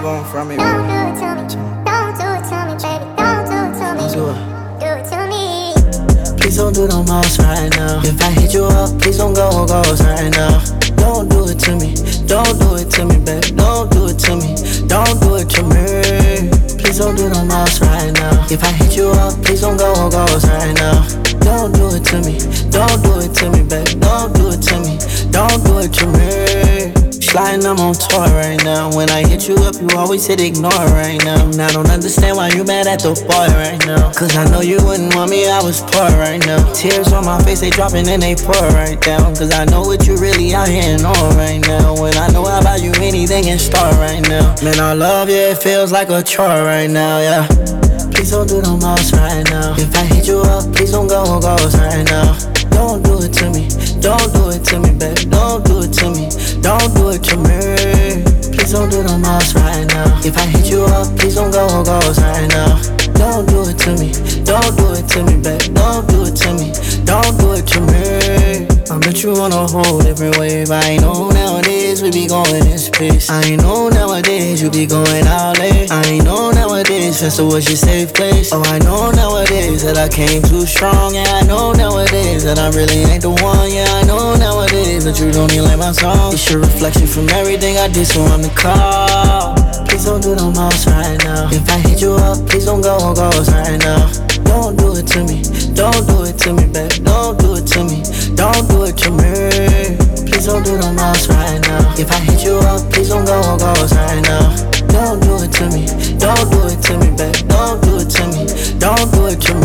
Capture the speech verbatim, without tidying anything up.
want from me. Don't do it to me, don't do it to me, baby. Don't do it to me, Don't do it. do it to me. Please don't do the most right now. If I hit you up, please don't go ghost right now. Don't do it to me, don't do it to me, baby. Don't do it to me, don't do it to me. Please don't do the most right now. If I hit you up, please don't go ghost right now. Don't do it to me, don't do it to me, baby. Don't do it to me, don't do it to me. Sliding, I'm on tour right now. When I hit you up, you always hit ignore right now. And I don't understand why you mad at the boy right now. Cause I know you wouldn't want me, I was poor right now. Tears on my face, they dropping and they pour right down. Cause I know what you really out here and on right now. When I know I buy you anything in store right now. Man, I love you, it feels like a chore right now, yeah. Please don't do the most right now. If I hit you up, please don't go ghost right now. Don't do it to me, don't do it to me, baby. Don't do it to me, don't do it to me. Please don't do the most right now. If I hit you up, please don't go ghost right now. Don't do it to me, don't do it to me, baby. Don't do it to me, don't do it to me. I bet you on a whole different wave. I ain't know nowadays we be going this pace. I ain't know nowadays you be going out late. I ain't know nowadays Festa was your safe place. Oh, I know nowadays that I came too strong. Yeah, I know nowadays that I really ain't the one. Yeah, I know nowadays that you don't even like my song. It's your reflection from everything I did, so I'm the call. Please don't do the most right now. If I hit you up, please don't go ghost right now. Don't do it to me, don't do it to me, baby. Don't do it to me, don't do it to me. Please don't do the most right now. If I hit you up, please don't go ghost right now. Don't do it to me, don't do it to me, baby. Don't do it to me, don't do it to me.